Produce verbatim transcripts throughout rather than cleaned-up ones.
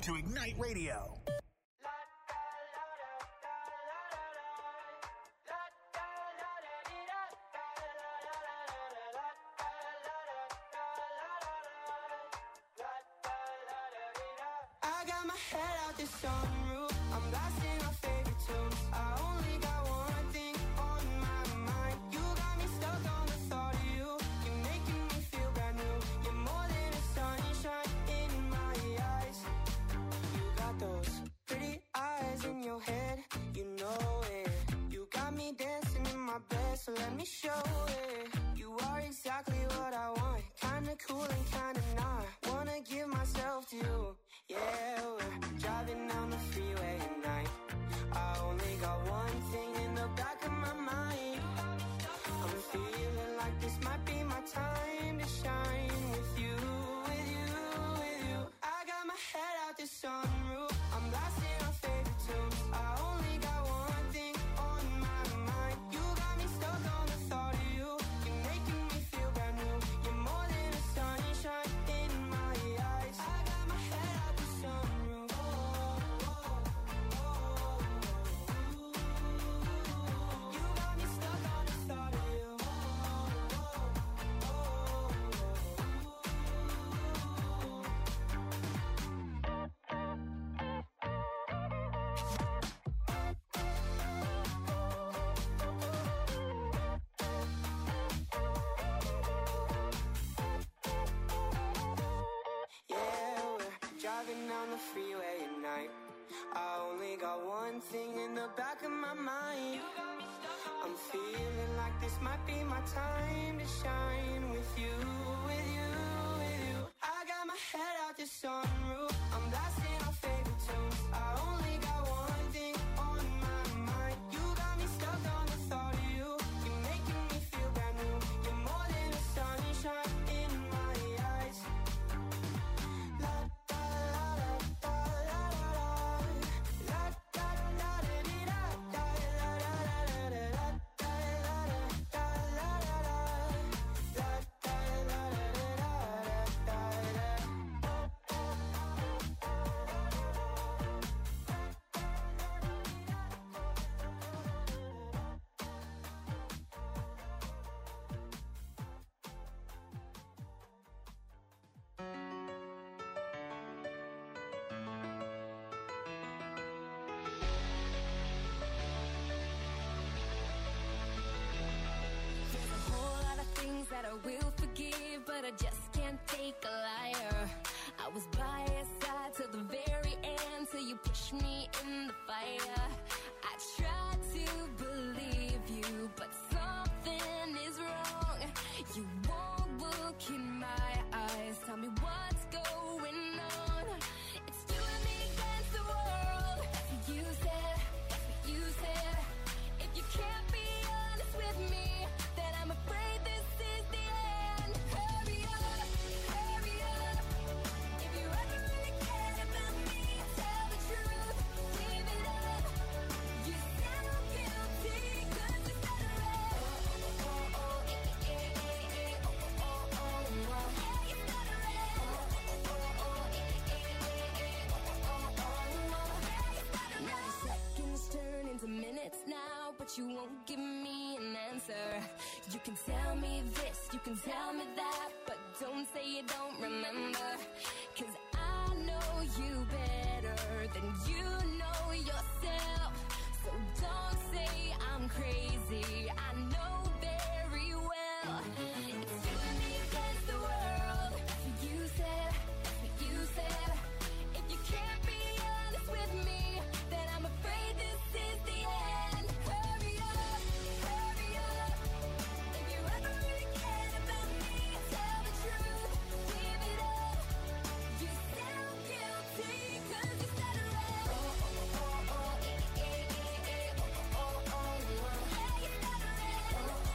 to Ignite Radio. I got my head out the sunroof, I'm blasting our favorite tunes. I only got one thing on my mind. You got me stuck on the thought of you. You're making me feel brand new. You're more than a sunshine in my eyes. You got those pretty eyes in your head, you know it. You got me dancing in my bed, so let me show it. You are exactly what I want, kinda cool and kinda not. Wanna give myself to you. Yeah, we're driving down the freeway at night. I only got one thing in the back of my mind. I'm feeling like this might be my time to shine with you, with you, with you. I got my head out the sunroof, I'm blasting our favorite tunes. I only got one thing on my mind. You got me stuck on the thought of you. You're making me feel brand new. You're more than a sunshine in my eyes. I got my head out the sunroof. Oh, oh, oh, oh. You got me stuck on the thought of you. Oh, oh, oh, yeah, we're driving down the freeway at night. I only got one thing in the back of my mind. I'm feeling like this might be my time to shine with you, with you, with you. I got my head out the sunroof, I'm blasting our favorite tunes. I only got one thing on my mind. You got me stuck on the thought of you. You're making me feel brand new. You're more than a sunshine in my eyes. La da la da la la la. La da la da dee da da la la la la la. La da la da la la la. La da la da da da da. There's a whole lot of things that I will forgive, but I just can't take a liar. I was by your side till the very end, till you pushed me in the fire. I tried to believe you, but something is wrong. You won't look in my eyes, tell me what's going on. It's you and me against the world. That's what you said, that's what you said. If you can't be honest with me, then I'm afraid this is the end. Hurry up, hurry up. If you ever really care about me, tell the truth, give it up. You sound guilty, cause you said it right. Oh, oh, oh, eh, eh, eh, eh, oh, oh, oh, oh, oh. Yeah, you said it right. Oh, oh, oh, eh, eh, eh, eh, oh, oh, oh, oh. Yeah, you said it right. Now the seconds turn into minutes now, but you won't give me an answer. You can tell me this, you can tell me that, but don't say you don't remember. Cause I know you better than you know yourself. So don't say I'm crazy, I know very well. It's you and me against the world. That's what you said, that's what you said. If you can't be honest with me, then I'm afraid this is the end. Hurry up, hurry up. If you ever really cared about me, tell the truth, give it up. You sound guilty, cause you said it right. Oh, oh, oh, oh, eh, eh, eh, eh, oh, oh, oh, oh. Yeah, you said it right. Oh,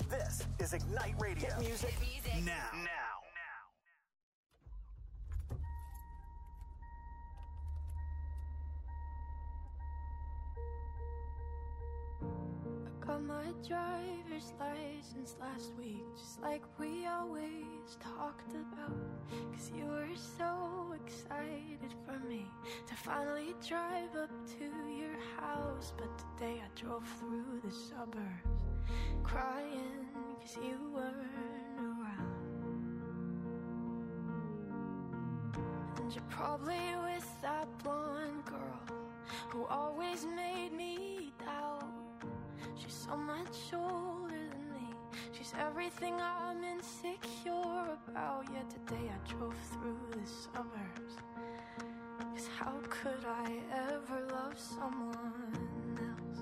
This is Ignite Radio. Hit music, Hit music. now. Now. Got my driver's license last week, just like we always talked about. Cause you were so excited for me to finally drive up to your house. But today I drove through the suburbs crying cause you weren't around. And you're probably with that blonde girl who always made me doubt. She's so much older than me. She's everything I'm insecure about. Yet today I drove through the suburbs. Cause how could I ever love someone else?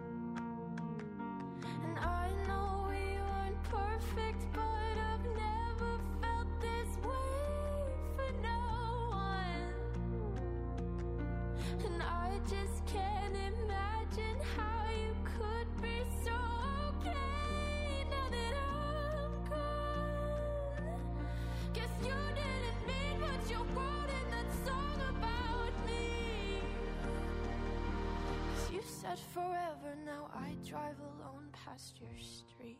And I know we weren't perfect, but I've never felt this way for no one. And I just can't imagine how you could be so okay now that I'm gone. Guess you didn't mean what you wrote in that song about me. 'Cause you said forever, now I drive alone past your street.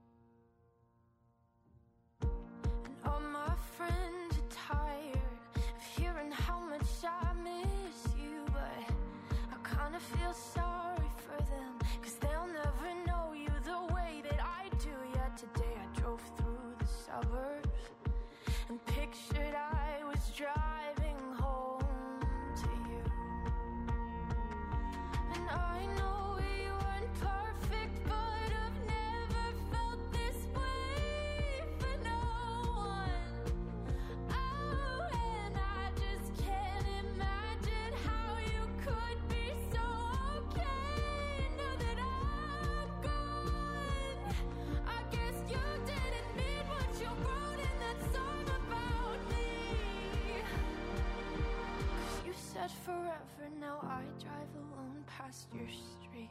And all my friends are tired of hearing how much I miss you, but I kinda feel sorry for them, cause they'll never know you the way that I do. Yet today I drove through the suburbs and pictured I was driving home to you. And I know we weren't perfect, but I've never felt this way for no one. Oh, and I just can't imagine how you could be so okay now that I'm gone. I guess you didn't mean what you wrote in that song about me. 'Cause you said forever, now I drive alone past your street.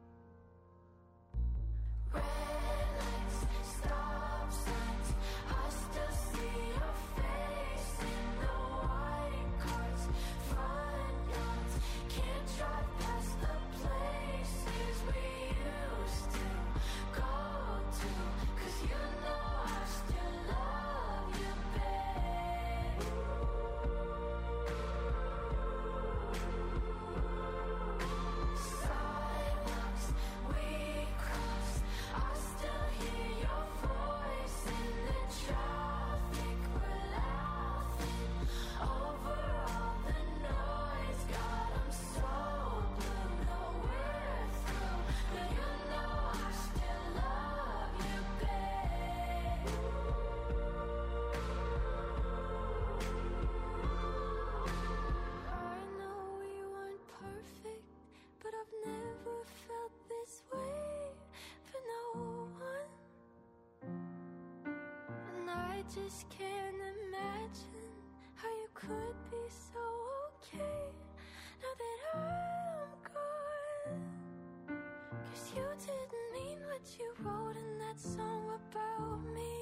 Red lights, stop signs, I still see your face in the white cars, front yards. Can't drive past the places we used to go to, 'cause you know I still love you, babe. Sidewalks we crossed, I still hear your voice in the traffic. We're laughing over all the noise. God, I'm so blue, know we're through, but you know I still love you, babe. I know we weren't perfect, but I've never felt this way for no one. And I just can't imagine how you could be so okay now that I'm gone. 'Cause you didn't mean what you wrote in that song about me.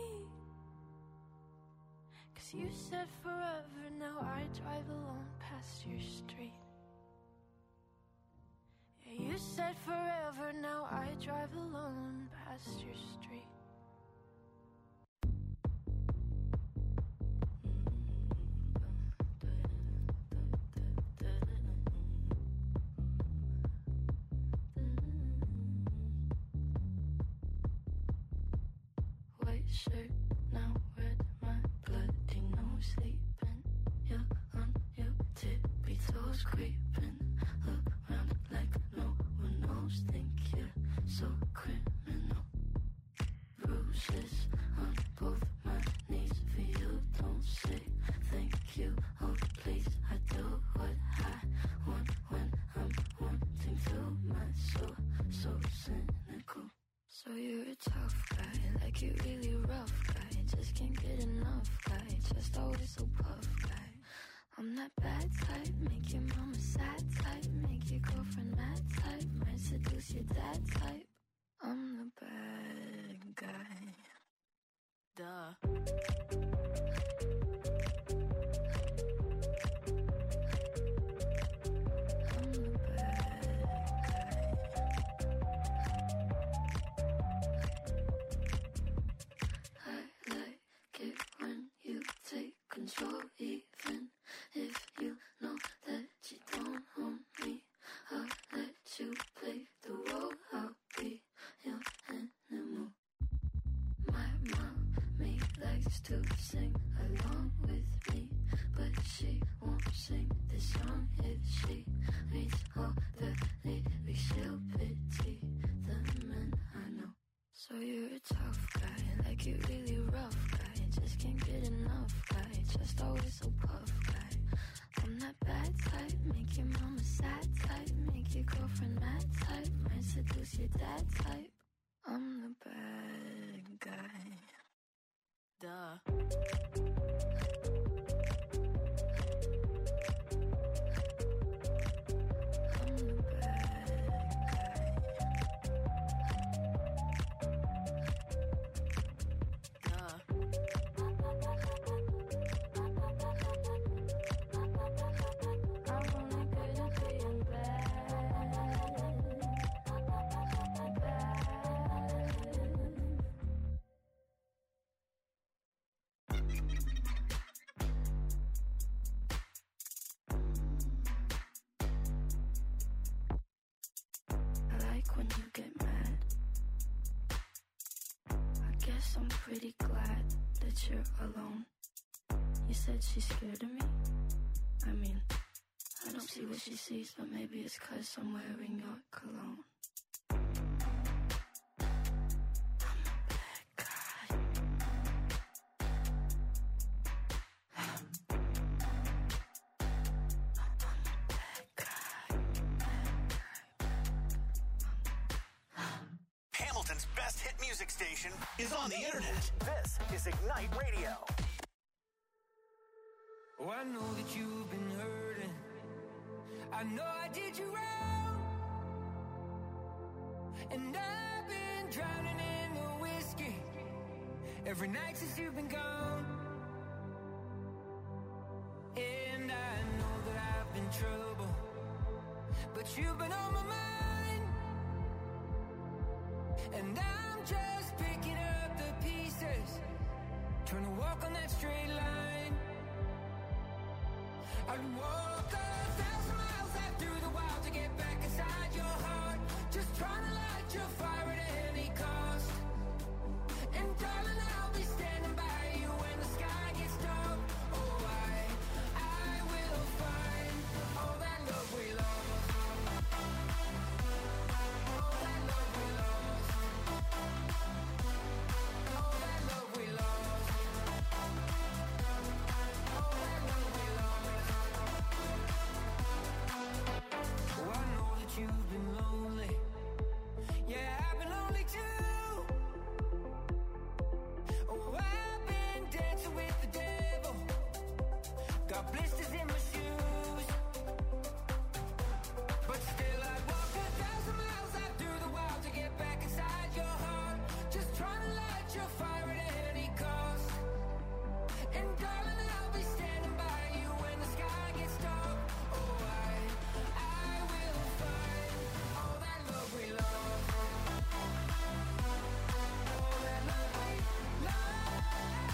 'Cause you said forever, now I drive alone past your street. Yeah, you said forever, now I drive alone past your street. White shirt, now red, my bloody nose sleeping. You're on your tippy toes creeping around like no one knows. Think you're so criminal. Bruises on both my knees for you. Don't say thank you, oh please. I do what I want when I'm wanting to. My soul so cynical. So you're a tough guy, like you really rough guy. Just can't get enough guy, just always so puff guy. I'm that bad type, make your mama sad type, make your girlfriend mad type, might seduce your dad type. I'm the bad guy. Duh. Control, even if you know that you don't own me. I'll let you play the role. I'll be your animal. My mommy likes to sing along with me, but she won't sing this song if she reads all the lyrics. She'll pity the men I know. So you're a tough guy, like you really rough guy. Just can't get enough guy, just always so puff guy. I'm that bad type, make your mama sad type, make your girlfriend mad type, might seduce your dad type. I'm the bad guy. Duh. When you get mad, I guess I'm pretty glad that you're alone. You said she's scared of me. I mean, I don't see what she sees, but maybe it's 'cause I'm wearing your cologne. Hamilton's best hit music station is on the internet. This is Ignite Radio. Oh, I know that you've been hurting. I know I did you wrong. And I've been drowning in the whiskey every night since you've been gone. And I know that I've been trouble, but you've been on my mind. And I'm just picking up the pieces, trying to walk on that straight line. I'd walk a thousand miles out through the wild to get back inside your heart, just trying to light your fire at any cost. And darling, I'll be standing by you when the sky gets dark. Oh, I, I will find all that love we lost. All that love we lost. All that love we lost. All that love we lost. Oh, I know that you've been lonely. Yeah, I've been lonely too. Oh, I've been dancing with the devil. Got blisters in my shoes. But still I'd walk a thousand miles out through the wild to get back inside your heart, just trying to light your fire at any cost. And darling, I'll be standing by you when the sky gets dark. Oh, I, I will find all that love we lost. All that love we lost.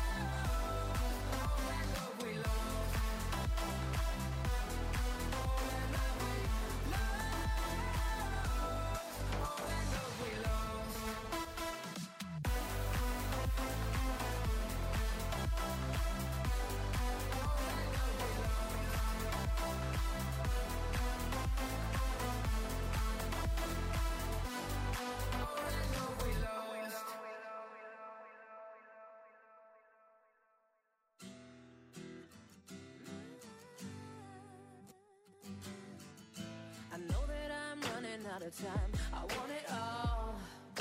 All that love we lost. All that love we lost. All that love we lost. I know that I'm running out of time. I want it all.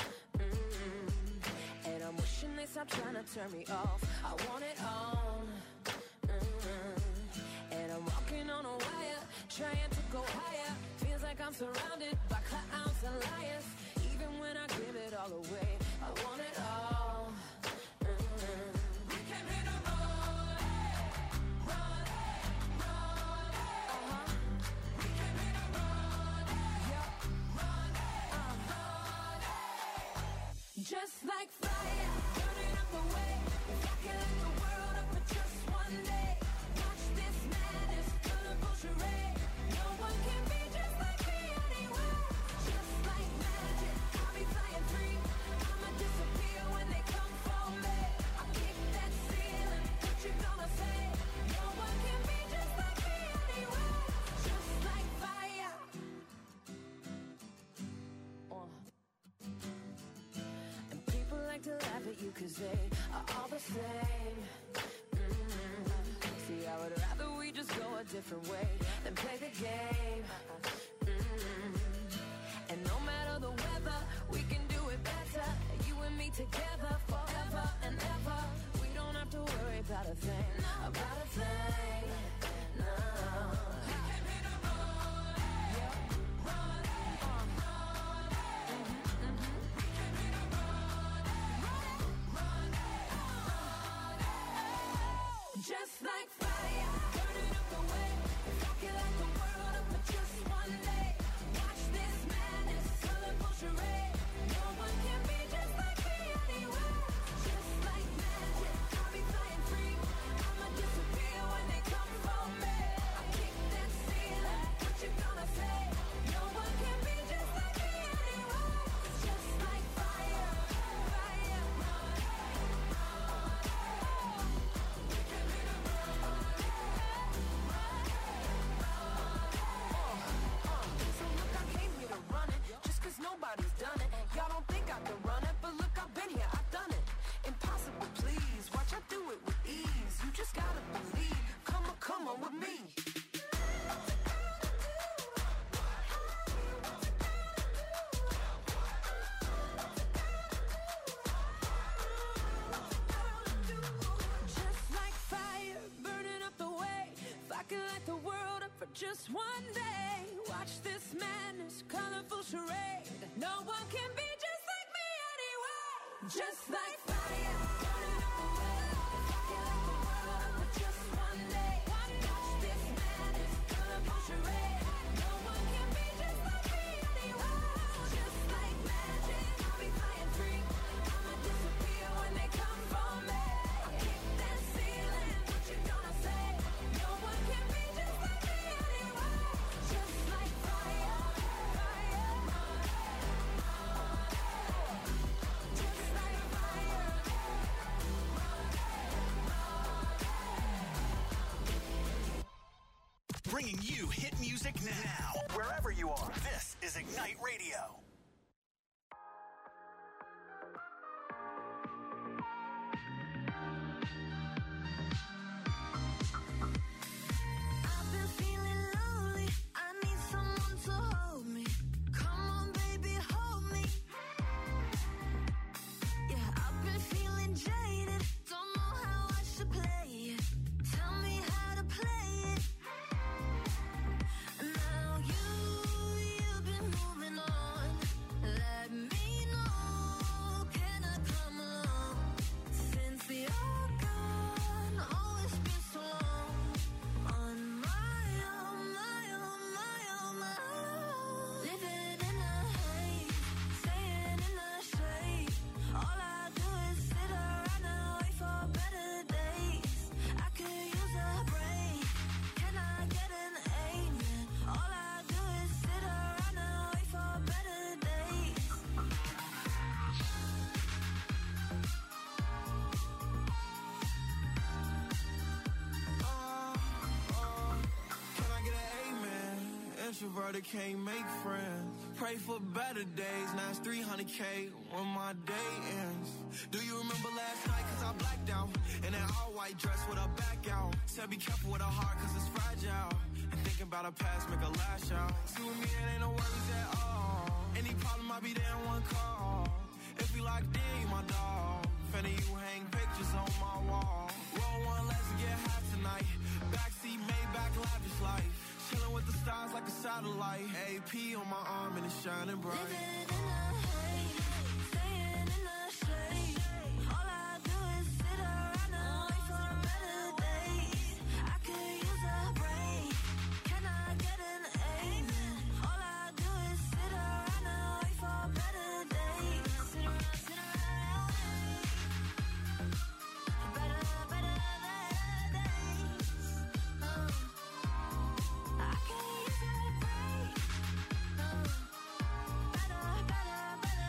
Mm-hmm. And I'm wishing they stop trying to turn me off. I want it all. Mm-hmm. And I'm walking on a wire, trying to go higher. Feels like I'm surrounded by clowns and liars. Even when I give it all away, I want it all. Mm-hmm. cause they are all the same. Mm-hmm. See, I would rather we just go a different way than play the game. Mm-hmm. And no matter the weather, we can do it better. You and me together forever and ever. We don't have to worry about a thing, about a thing, no. Just like fire, burning up the way, rocking like the world up for just one day. Watch this madness, colorful charade. No one can be just like me anyway. Just like magic, I'll be flying free. I'ma disappear when they come for me. I kick that ceiling, what you gonna say? No one can be just like me anyway. Just like fire, fire. Nobody's done it. Y'all don't think I can run it, but look, I've been here, I've done it. Impossible, please. Watch I do it with ease. You just gotta believe. Come on, come on with me. Just like fire, burning up the way. If I could light the world up for just one day. Watch this madness, colorful charade. No one can be just like me anyway. Just like fire, burning up the way. If I could light the world up for just one day. Watch this madness, colorful charade. No one can be just like me anyway. Just like magic, I'll be flying free. I'ma disappear when they come for me. I kick that ceiling, what you gonna say? No one can be just like me anyway. Just like fire, fire. Just like fire. Bringing you hit music now. Wherever you are, this is Ignite Radio. I've been feeling lonely. I need someone to hold me. Come on, baby, hold me. Yeah, I've been feeling jaded. Don't know how I should play it. Tell me how to play it. Now you, you've been moving on. Let me know. Can I come along? Since you're gone, oh, it's been so long. On my own, my own, my own, my own. Living in the haze, staying in the shade. All I do is sit around and wait for better days. I could use a break. Can I get an amen? All I do is sit around and wait for better days. Can I get an amen? Introverted can't make friends. Pray for better days. Now it's three hundred K when my day ends. Do you remember last night? Cause I blacked out. In an all white dress with her back out. Said be careful with her heart cause it's fragile. And thinking about her past make her lash out. See with me it ain't no worries at all. Any problem I'll be there in one call. If we locked in, you my dog. Finna you hang pictures on my wall. Roll one, let's get high tonight. Backseat, Maybach, lavish life. Chilling with the stars like a satellite. A P on my arm and it's shining bright. Living in the haze, staying in the shade. All I do is sit around and wait for better days. I could use a break. Can I get an amen? All I do is sit around and wait for better days. Sit around, sit around, better, better days. Uh, I could use a break. Uh, better, better, better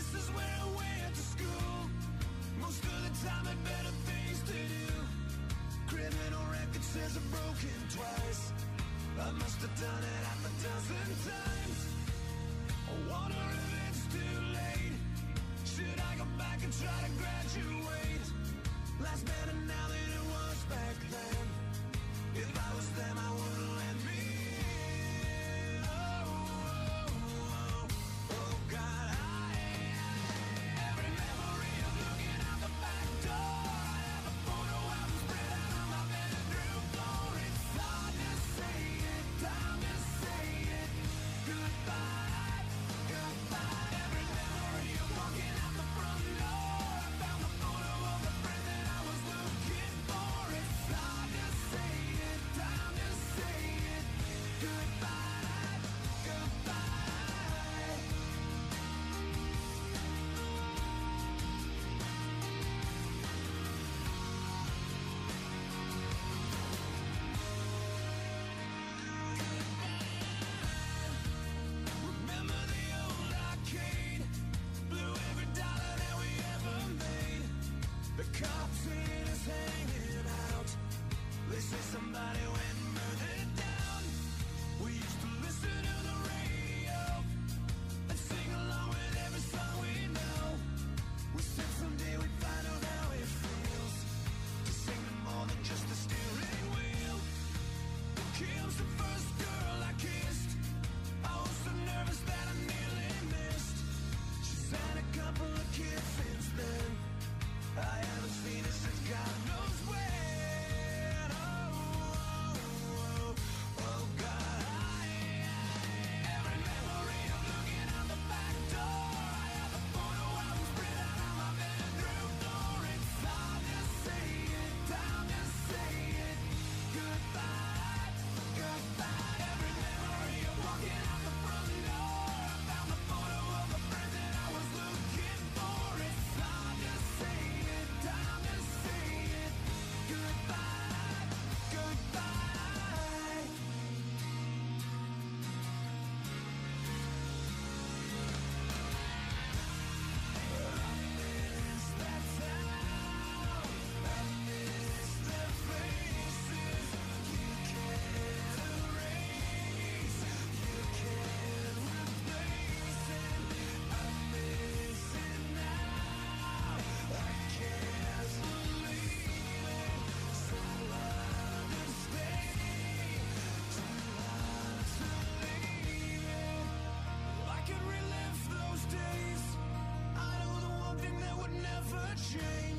This is where I went to school. Most of the time had better things to do. Criminal record says I'm broken twice. I must have done it half a dozen times. I wonder if it's too late. Should I go back and try to graduate? Life's better now than it was back then. If I was them, I wouldn't let me in. Oh, oh, oh, oh, God, I every memory of looking out the back door. I have a photo album spread out on my bedroom floor. It's hard to say it, time to say it. Goodbye, goodbye. Every memory of walking out the front door. I found the photo of the friend that I was looking for. It's hard to say it, time to say it. Goodbye, goodbye. Remember the old arcade? Blew every dollar that we ever made. The cops seen us hanging out. They say somebody went and murdered down. We used to listen to the radio and sing along with every song we know. We said someday we'd find out how it feels to sing to more than just the steering wheel. Kim's the first girl I kissed. I was so nervous that I nearly missed. She's had a couple of kids since then. I haven't seen her since God knows when. Oh, oh, oh, oh, God, I every memory of looking out the back door. I have a photo album spread out on my bedroom floor. It's hard to say it, time to say it. Goodbye, goodbye. Every memory of walking out the front door. I found the photo of a friend that I was looking for. It's hard to say it, time to say it. Goodbye, goodbye. I miss that town. I miss their faces. You can't erase. You can't replace it. I miss it now. I can't believe it. So hard to stay. Too hard to leave it. I could relive those days. I know the one thing that would never change.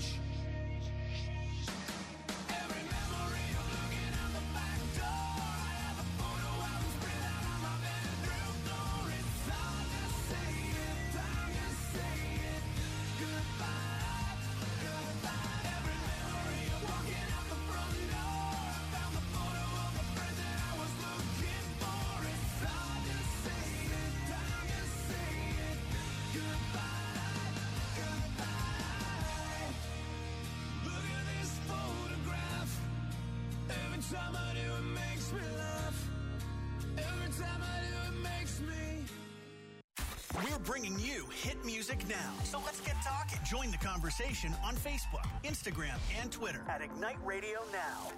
Every memory of looking out the back door. I have a photo album spread out on my bedroom floor. It's hard to say it, time to say it. Goodbye, goodbye. Every memory of walking out the front door. I found the photo of a friend that I was looking for. It's hard to say it, time to say it. Goodbye, goodbye. Look at this photograph. Every time I do, it makes me laugh. Every time I do, it makes me. We're bringing you hit music now. So let's get talking. Join the conversation on Facebook, Instagram, and Twitter at Ignite Radio Now.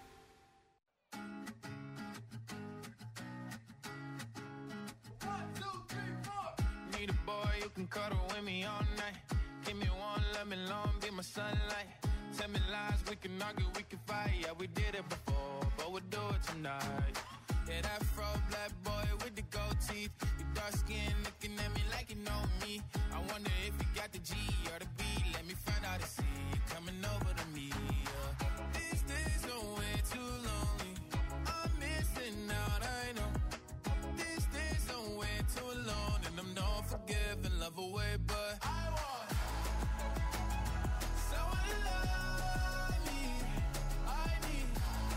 Need a boy who can cuddle with me all night. Give me one, let me long, be my sunlight. Tell me lies, we can argue, we can fight. Yeah, we did it before, but we'll do it tonight. Yeah, that fro black boy with the gold teeth. Your dark skin looking at me like you know me. I wonder if you got the G or the B. Let me find out and see you coming over to me. Yeah. These days are way too lonely. I'm missing out, I know. These days are way too alone, and I'm not forgiving, love away, but I want someone to love me. I need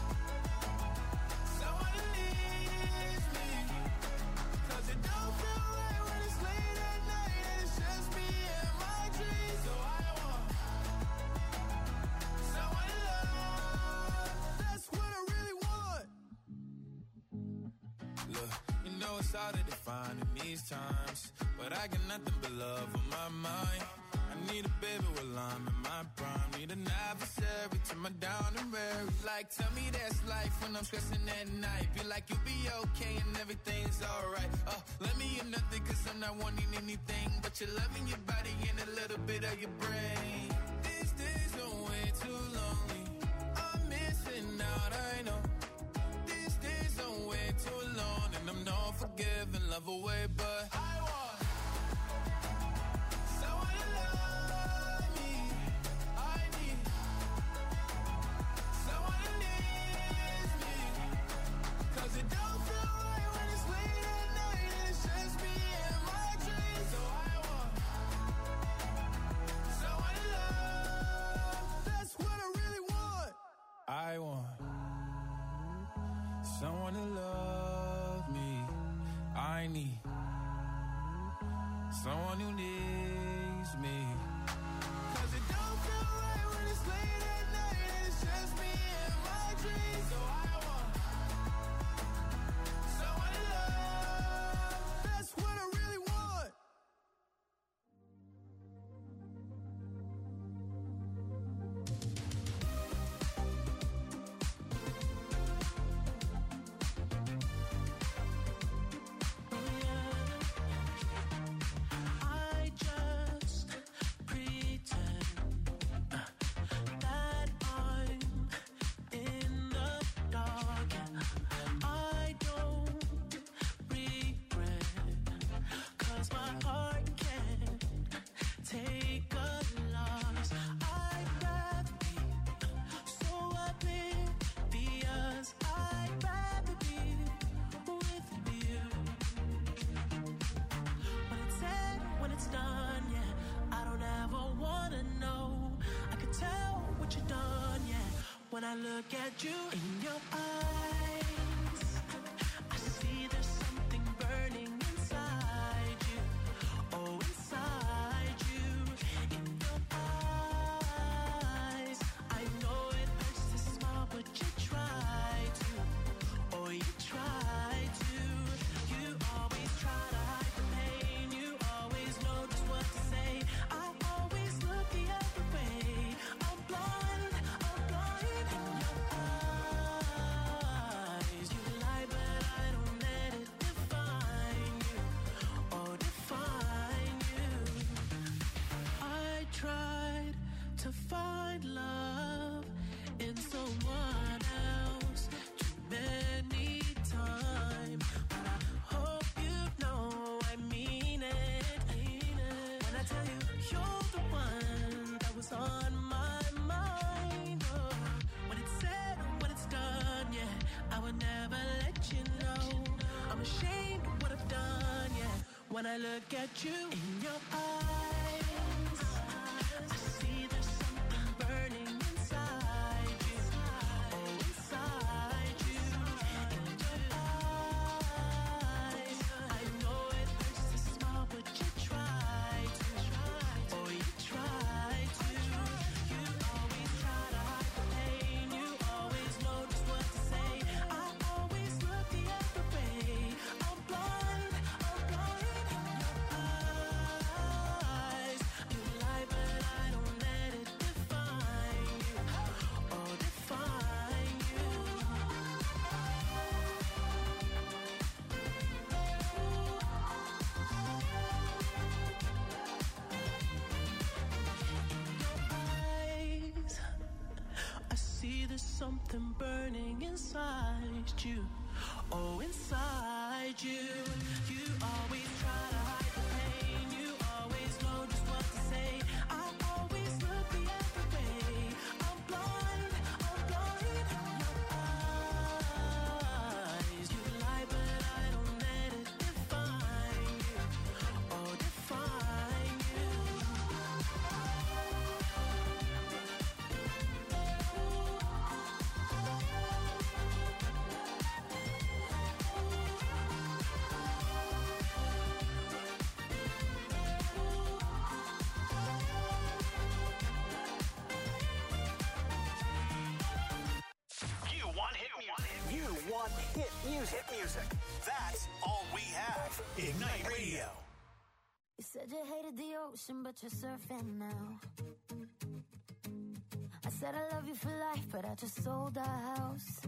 someone to leave me. 'Cause it don't feel right when it's late at night and it's just me and my dreams. So I want it's hard to define in these times, but I got nothing but love on my mind. I need a baby while I'm in my prime. Need an adversary to my down and weary. Like, tell me that's life when I'm stressing at night. Be like, you'll be okay and everything's alright. Uh, let me in nothing cause I'm not wanting anything but your love in your body and a little bit of your brain. These days are way too lonely. I'm missing out, I know. These days are way too long and I'm not forgiving, love away, but I want someone to love me. I need someone who needs me. Cause it don't feel right when it's late at night and it's just me and my dreams. So I want someone to love. That's what I really want. I want someone to love me. I need someone who needs me. Cause it don't feel right when it's late at night and it's just me and my dreams. So I want someone to love. That's what I really want. I just pretend uh, that I'm in the dark. I don't regret, cause my heart can't take a loss. I'd rather be so oblivious. I'd rather be with you. When it's said, when it's done, yeah, I don't ever wanna know. I can tell what you've done, yeah. When I look at you in your eyes, I see there's something burning inside you. Oh, inside you, in your eyes. I know it hurts to smile, but you try to. Oh, you try to. You always try to hide the pain. You always know just what to say. I always look the other way. I'm blind, I'm blind in your eyes. You lie, but I don't let it define you. Oh, define you. I tried to find love in someone else too many times, but I hope you know I mean it. When I tell you you're the one that was on my mind. Oh, when it's said, when it's done, yeah, I would never let you know. I'm ashamed of what I've done, yeah. When I look at you in your eyes, I see there's something burning inside you. Oh, inside you, in your eyes. I know it hurts to smile, but you try to. Oh, you try to. You always try to hide the pain. You always know just what to say. I always look the other way. I'm blind, I'm blind in your eyes. You lie, but I don't let it define you. Oh, define you. Eyes, I see there's something burning inside you. Oh, inside you. You always try to hide the pain. You always know just what to say. I always look the other way. I'm blind, I'm blind in your eyes. You lie, but I don't let it define you. Oh, define you. Hit music. Hit music. That's all we have. Ignite Radio. You said you hated the ocean, but you're surfing now. I said I love you for life, but I just sold our house.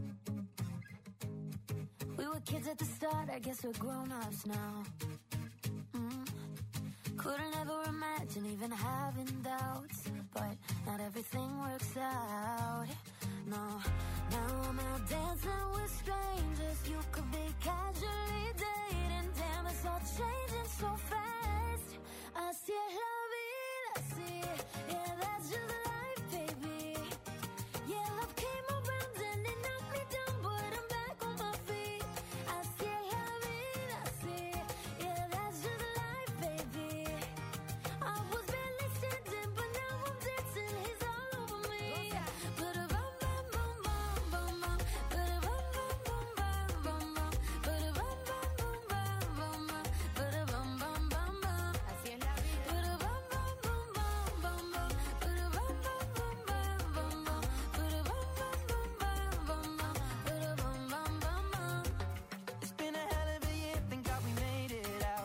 We were kids at the start, I guess we're grown-ups now. Mm. Couldn't ever imagine even having doubts, but not everything works out. No, now I'm out dancing with strangers. You could be casually dating. Damn, it's all changing so fast. Así es la vida, así. Yeah, that's just life, baby. Yeah, love came around and it knocked me down, but I'm back on my feet. Así es la vida, así. Yeah, that's just life, baby. I was barely standing, but now I'm dancing. He's all over me. But a bum bum bum bum bum bum. But a bum bum bum bum bum bum. But a bum bum bum bum bum bum. But a bum bum bum bum. Así es la vida. But a bum bum bum bum bum bum. But a bum bum bum bum bum bum. But a bum bum bum bum bum bum. But a bum bum bum bum. It's been a hell of a year, thank God we made it out.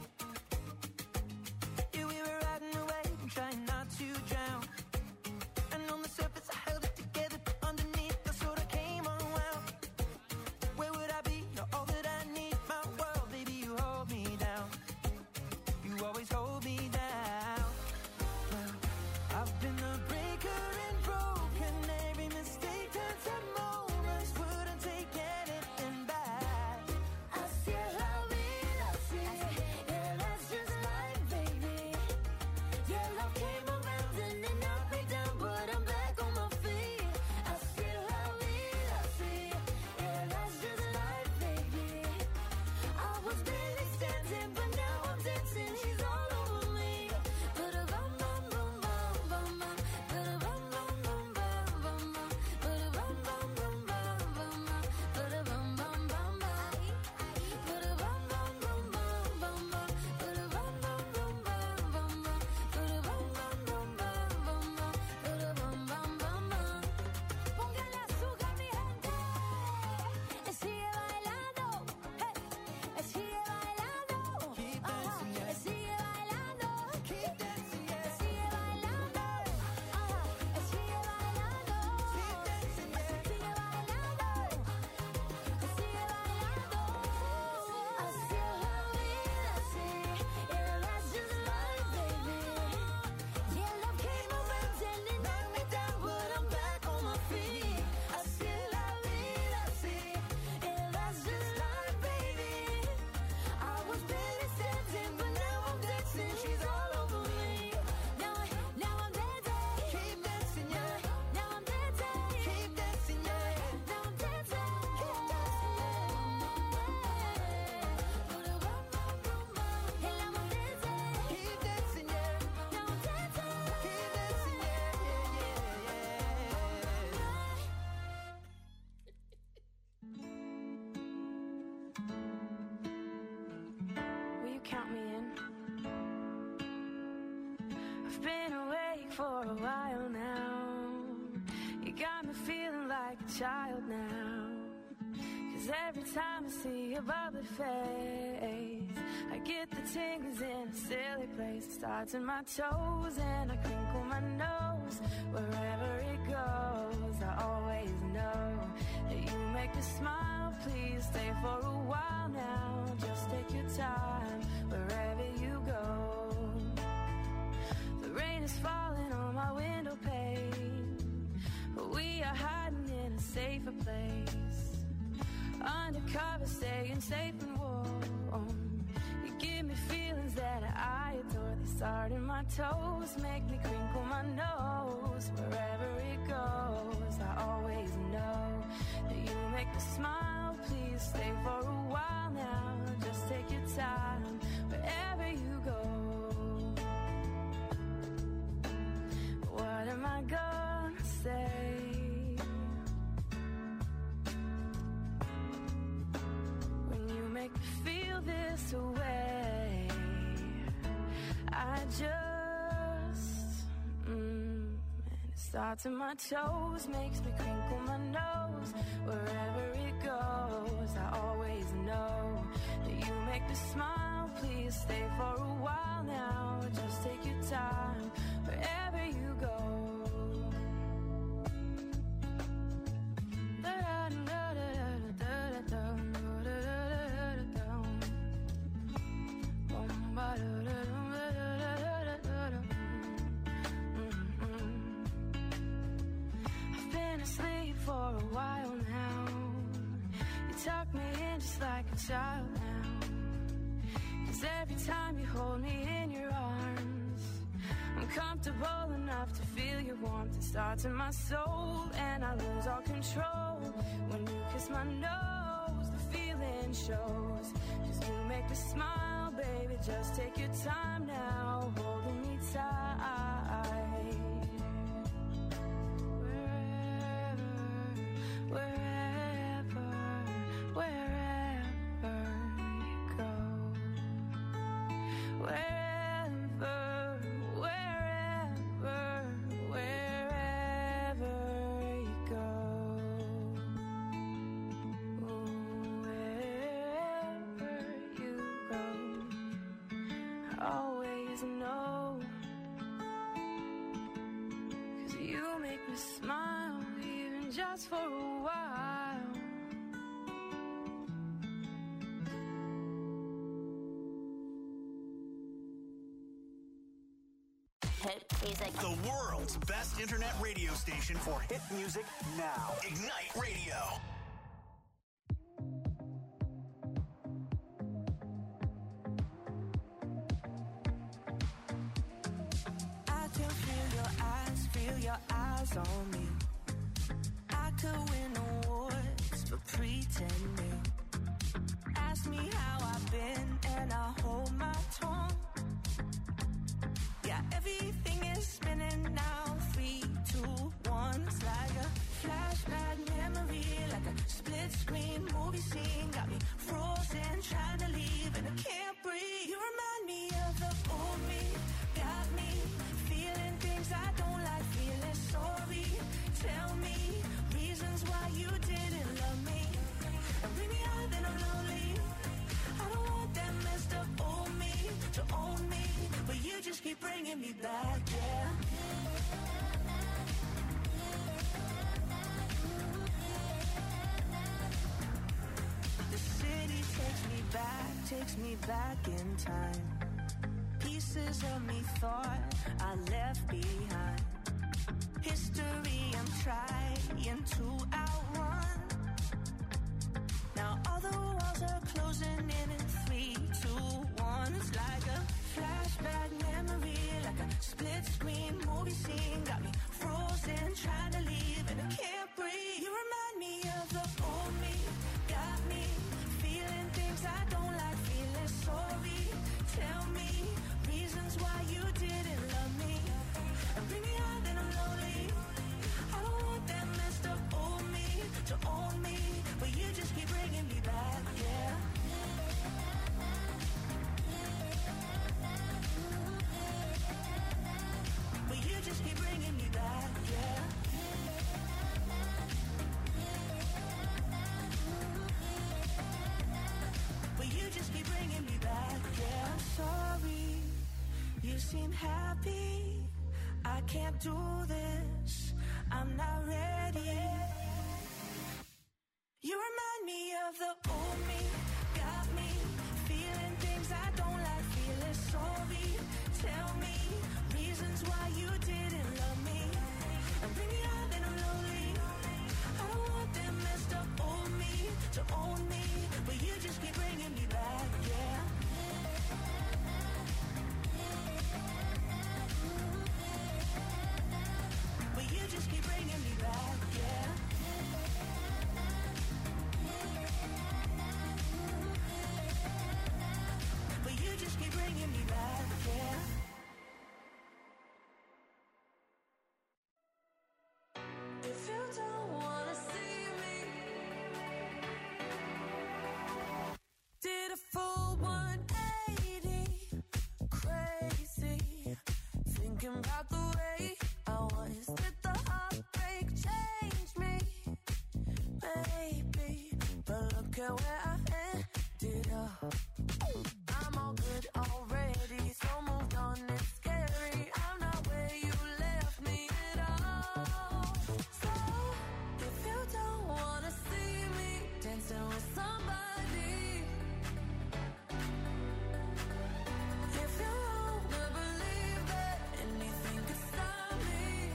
Yeah, we were riding away and trying not to drown. And on the surface I held it together, but underneath I sort of came unwound. Where would I be? You're all that I need. My world, baby, you hold me down. You always hold me down. Well, I've been a breaker and broken. Every mistake turns to moments. Wouldn't take anything back. Así es la vida, así. Yeah, that's just life, baby. Yeah, love came around and it knocked me down, but I'm back on my feet. Así es la vida, así. Yeah, that's just life, baby. I was barely standing, but now I'm dancing. He's all over me. But a bum bum bum bum bum bum. But a bum bum bum bum bum bum. But a bum bum bum bum bum bum. But a bum bum bum bum. But a bum bum bum bum bum bum. But a bum bum bum bum bum bum. But a bum bum bum bum bum bum. But a bum bum bum bum. Póngale azúcar, mi gente. Sigue bailando. Hey. Sigue bailando. Keep Ajá. dancing, yeah. Sigue bailando. Keep dancing, yeah. Sigue bailando. Ajá. Sigue bailando. Keep dancing, yeah. Sigue bailando. Sigue bailando. Así es la vida, así. Yeah, that's just life, baby. Yeah, love came around and it knocked me down, but I'm back on my feet. Así es la vida, así. Yeah, that's just life, baby. I was barely standing, but now I'm dancing. She's all over me. Now, now I'm dancing. Keep dancing, yeah. Now I'm dancing. Keep dancing, yeah. Now I'm dancing. Keep dancing. Keep dancing, yeah. Now I'm dancing. Keep dancing, yeah, yeah, yeah, Will you count me in? I've been awake for a while now. You got me feeling like a child now. Cause every time I see your bubbly face, I get the tingles in a silly place. It starts in my toes and I crinkle my nose. Wherever it goes, I always know that you make me smile. Please stay for a while now. Just take your time wherever you go. The rain is falling on my window pane, but we are hiding in a safer place. Undercover, staying safe and warm. You give me feelings that I adore. They start in my toes, make me crinkle my nose. Wherever it goes, I always know that you make me smile. Please stay for a while now. Just take your time wherever you go. What am I gonna say? Make me feel this way. I just mm, and it starts in my toes, makes me crinkle my nose. Wherever it goes, I always know that you make me smile. Please stay for a while now, just take your time wherever you go. I've been asleep for a while now. You tuck me in just like a child now. 'Cause every time you hold me in your arms, I'm comfortable enough to feel your warmth. It starts in my soul and I lose all control. When you kiss my nose, the feeling shows. 'Cause you make me smile, baby, just take your time now, holding me tight. Wherever, wherever, wherever you go. Wherever, wherever, wherever you go. Wherever you go, I always know. 'Cause you make me smile, even just for a while. Hit music. The world's best internet radio station for hit music now. Ignite Radio. I can feel your eyes, feel your eyes on me. I could win awards for pretending. Ask me how I've been and I hold my tongue. Yeah, everything is spinning now. Three, two, one. It's like a flashback memory, like a split screen movie scene. Got me frozen, trying to leave, and I can't breathe. You remind me of the old me. Got me feeling things I don't like, feeling sorry. Tell me reasons why you didn't love me. And bring me out, then I'm lonely. I don't want that messed up old me to own me, but you just keep bringing me back, yeah. The city takes me back, takes me back in time. Pieces of me thought I left behind. History I'm trying to outrun. Now all the walls are closing in in three, two, one. It's like a flashback memory, like a split screen movie scene. Got me frozen, trying to leave, and I can't breathe. You remind me of the old me. Got me feeling things I don't like, feeling sorry. Tell me reasons why you didn't love me. And bring me out, then I'm lonely. I don't want that messed up old me to own me, but you just keep bringing me back, yeah. But you just keep bringing me back, yeah. But you just keep bringing me back, yeah. I'm sorry, you seem happy. I can't do this, I'm not ready. You remind me of the old me. Got me feeling things I don't like, feeling sorry. Tell me reasons why you didn't love me. And bring me out, then I'm lonely. I don't want that messed up old me to own me, but you just keep bringing me back, yeah. But you just keep bringing me back, yeah. But you just keep bringing me back, yeah. If you don't wanna see me, did a full one eighty, crazy, thinking about the way I was with the care where I ended up. I'm all good already, so moved on, it's scary. I'm not where you left me at all. So, if you don't wanna see me dancing with somebody, if you wanna believe that anything could stop me,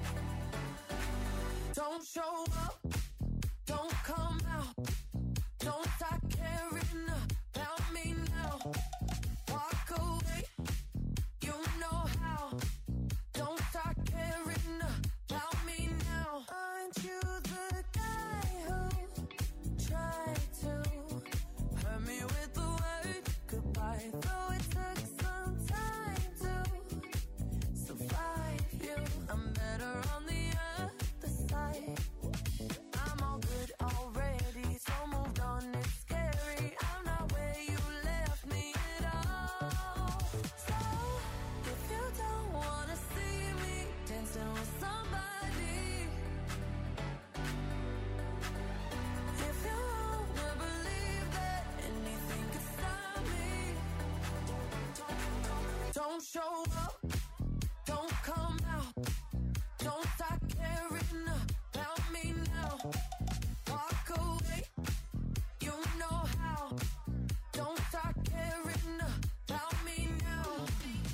don't show up, don't come out, don't start caring about me now. Walk away, you know how. Don't start caring about me now. Aren't you the guy who tried to hurt me with the word goodbye? Though it took some time to survive you, I'm better on the other side. I'm all good already, so moved on, it's scary. I'm not where you left me at all. So, if you don't wanna see me dancing with somebody, if you wanna believe that anything could stop me, don't show up, don't come out, don't start caring about me now. Walk away, you know how. Don't start caring about me now.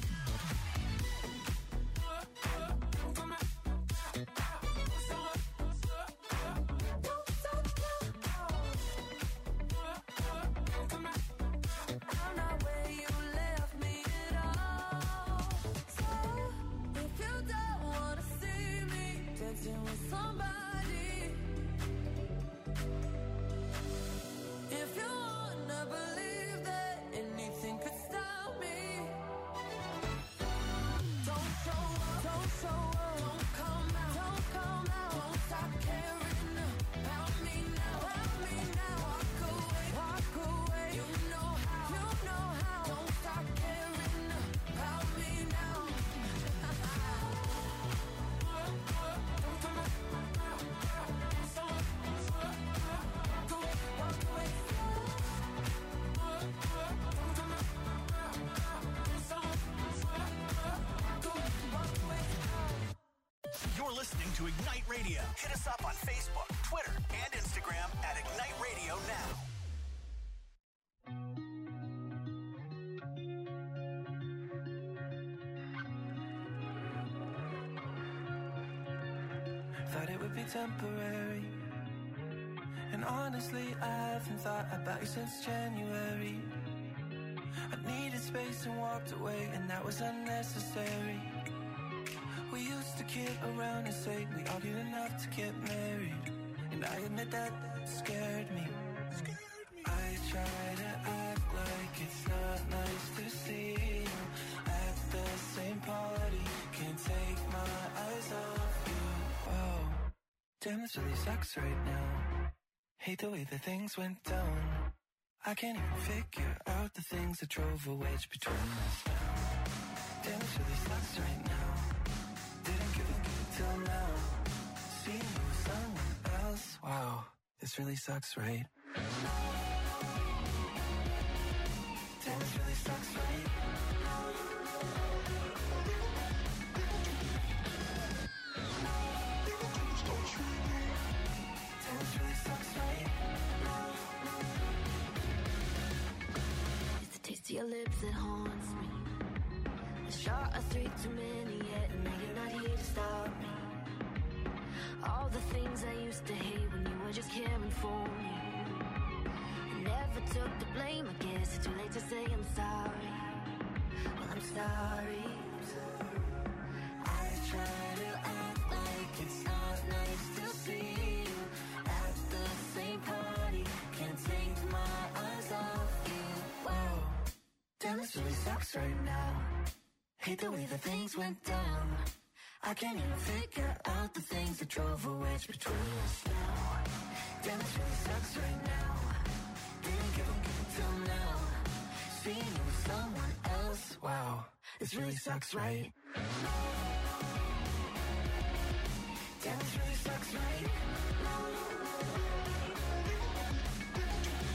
Don't stop now. I'm not where you left me at all. So, if you don't wanna see me dancing with somebody, if you wanna believe that anything could stop me, don't show up, don't show up, don't come out, don't come out, don't stop caring about me now, about me now. Walk away, walk away, you know how, you know how. Don't stop caring about me now. Walk away. You're listening to Ignite Radio. Hit us up on Facebook, Twitter, and Instagram at Ignite Radio Now. Thought it would be temporary, and honestly I haven't thought about you since January. I needed space and walked away, and that was unnecessary. We used to kid around and say we argued enough to get married, and I admit that scared me. I try to act like it's not nice to see you at the same party. Can't take my eyes off you. Whoa, damn, this really sucks right now. Hate the way that things went down. I can't even figure out the things that drove a wedge between us now. Damn, this really sucks right now. Didn't give a good till now. Seeing you with someone else. Wow, this really sucks, right? Damn, this really sucks, right? Damn, this really sucks, right? It's the taste of your lips that haunts me. A shot of three too many yet, and now you're not here to stop me. All the things I used to hate when you were just caring for me. I never took the blame, I guess it's too late to say I'm sorry. Well, I'm sorry. I try to act like it's not nice to see you at the same party. Can't take my eyes off you. Whoa, damn, this really sucks right now. Hate the way that things went down. I can't even figure out the things that drove a wedge between us now. Damn, this really sucks right now. Didn't give a good till now. Seeing you with someone else. Wow, this really sucks, right? Damn, this really sucks, right?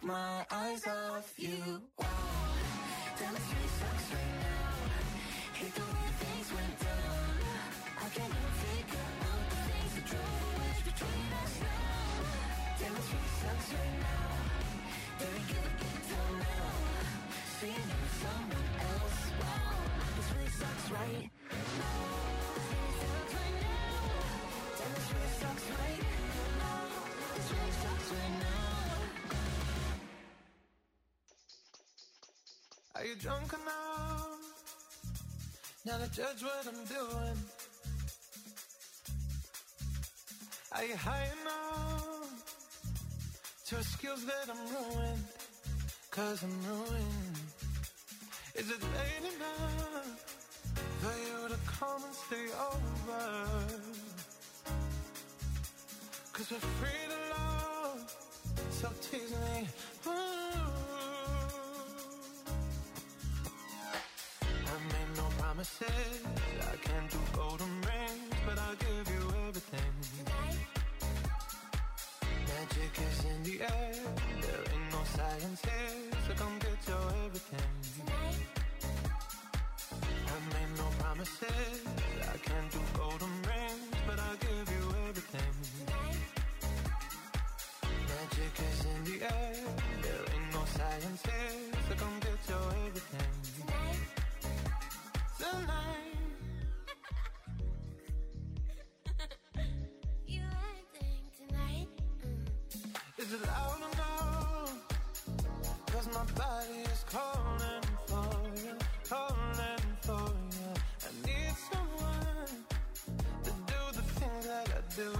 my eyes off you. Wow, damn, it really sucks right now. Hate the way things went down. I can't even figure out the things that drove a wedge between us now. Damn, it really sucks right now. There ain't gonna get down now. Seeing you with someone else. Wow, this really sucks right now. This really sucks right now. Damn, this really sucks right now. This really sucks right now. Are you drunk enough now to judge what I'm doing? Are you high enough to excuse that I'm ruined? Cause I'm ruined. Is it late enough for you to come and stay over? Cause we're free to love, so tease me. Ooh. I made no promises, I can't do golden rings, but I'll give you everything. Tonight. Magic is in the air, there ain't no science here, so come get your everything. Tonight. I made no promises, I can't do golden rings, but I'll give you everything. Tonight. Magic is in the air, there ain't no science here, so come get your everything. Tonight. Tonight. You acting tonight? Mm. Is it loud enough? Cause my body is calling for you, calling for you. I need someone to do the things that I do.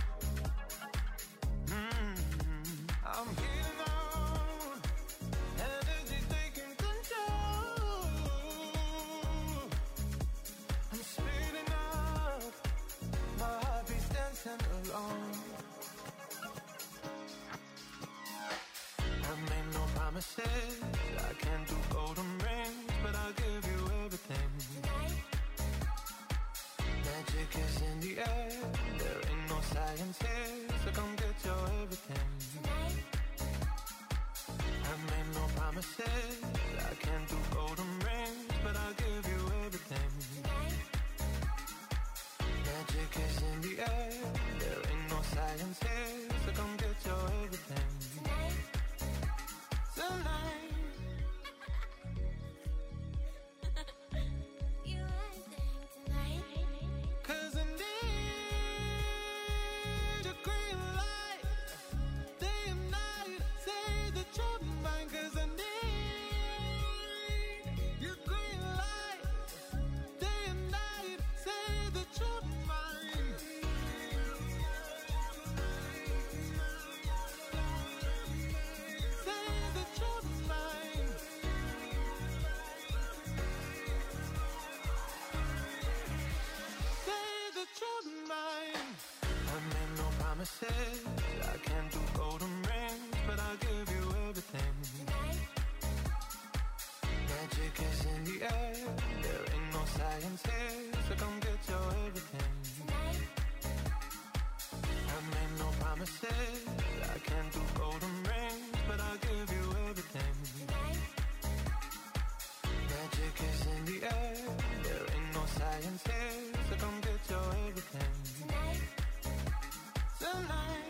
Mm-hmm. I'm heating on, energy taking control. I'm speeding up, my heartbeat's dancing along. I made no promises, I can't do golden rings, but I'll give you everything. Tonight. Magic is in the air, there ain't no science here, so come get your everything. Tonight. I made no promises, I can't do golden rings, but I'll give you everything. Tonight. Magic is in the air, there ain't no science here, so come get your everything. Tonight. Tonight. You acting tonight? Cause I need your green light, day and night, say that you're mine. Cause I need your green light, day and night, say that you're mine. Say that you're mine. Say that you're mine. I made no promises, I can't do golden rings, but I'll give you everything. Tonight. Magic is in the air, there ain't no science here, so come get your everything. Tonight. I made no promises, I can't do golden rings, but I'll give you everything. Tonight. Magic is in the air, there ain't no science here, so come get your everything. Tonight. Tonight.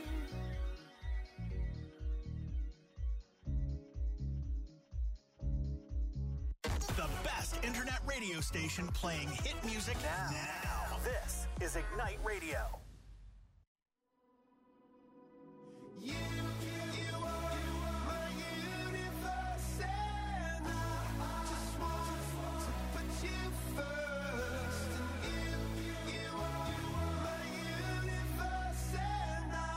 The best internet radio station playing hit music now. now. This is Ignite Radio. You, you are my universe, and I just want to put you first. And you, you are my universe, and I.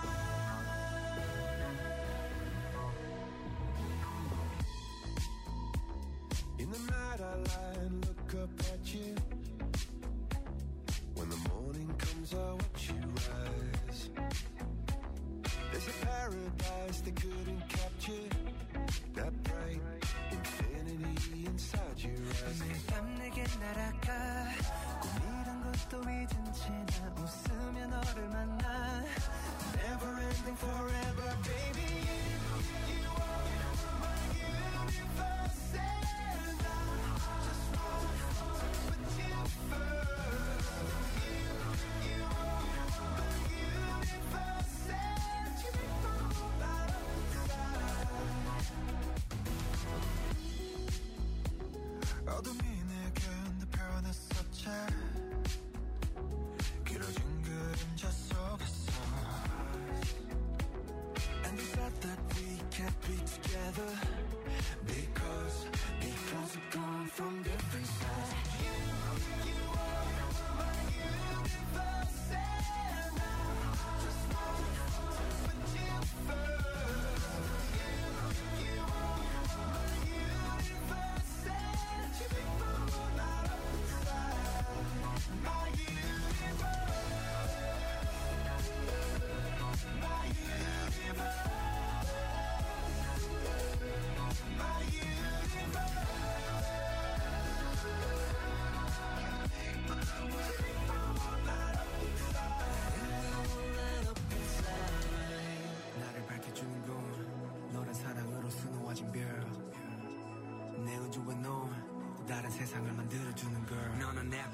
In the night I lie and look up at you. When the morning comes I watch you rise. There's a paradise they couldn't capture, that bright infinity inside your eyes. 매일 밤 내게 날아가 꿈이란 것도 잊은 채 나 웃으며 너를 만나. Never ending forever, baby. You, you are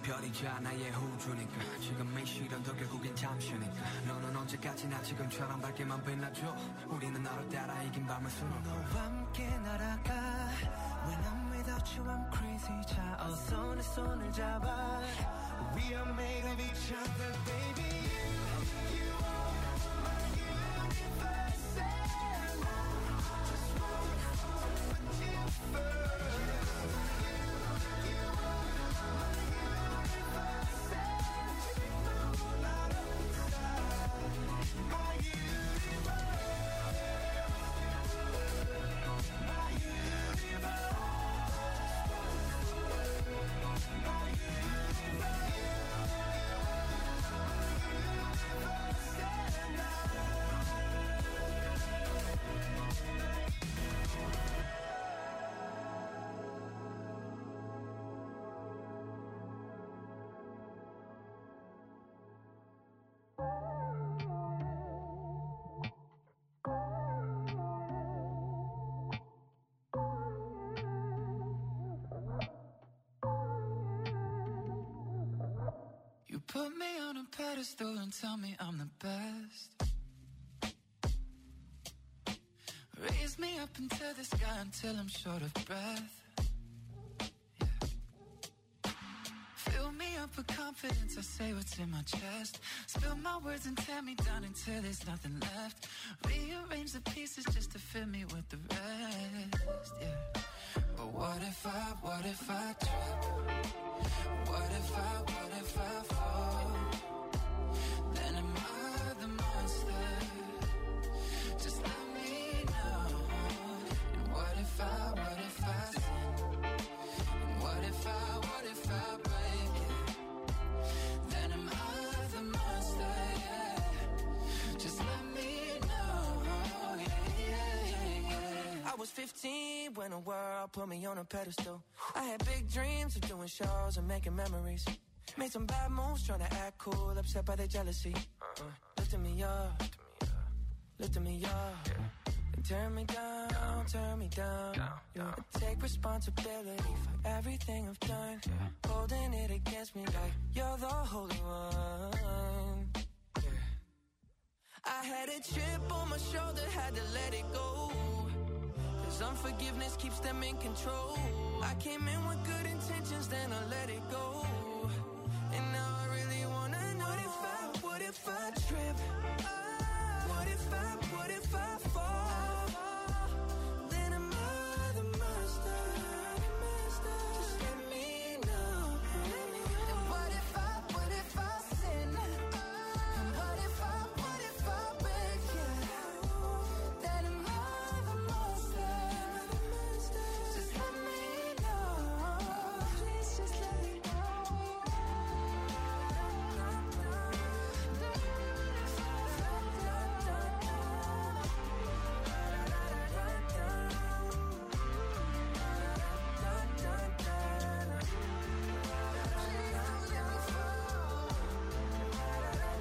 별이자 나의 호주니까 지금 이 시련도 결국엔 잠시니까 너는 언제까지나 지금처럼 밝게만 빛나줘 우리는 너를 따라 이긴 밤을 수놓고 너와 함께 날아가 When I'm without you I'm crazy 자 어서 내 손을 잡아 We are made of each other baby You, you are my universe And I just wanna put you first You put me on a pedestal and tell me I'm the best. Raise me up into the sky until I'm short of breath. Yeah. Fill me up with confidence, I say what's in my chest. Spill my words and tear me down until there's nothing left. Rearrange the pieces just to fill me with the rest. Yeah. But what if I, what if I trip? What if I, what if I fall? Then am I the monster? Just let me know. And what if I, what if I sin? And what if I, what if I break it? Then am I the monster? Yeah. Just let me know. Yeah, yeah, yeah, yeah. I was fifteen when the world put me on a pedestal. I had big dreams of doing shows and making memories. Made some bad moves trying to act cool, upset by their jealousy. Uh, lifting me up, lifting me up. And turn me down, turn me down. Yeah. Take responsibility for everything I've done. Holding it against me like you're the holy one. Yeah. I had a chip on my shoulder, had to let it go. Cause unforgiveness keeps them in control. I came in with good intentions, then I let it go. And now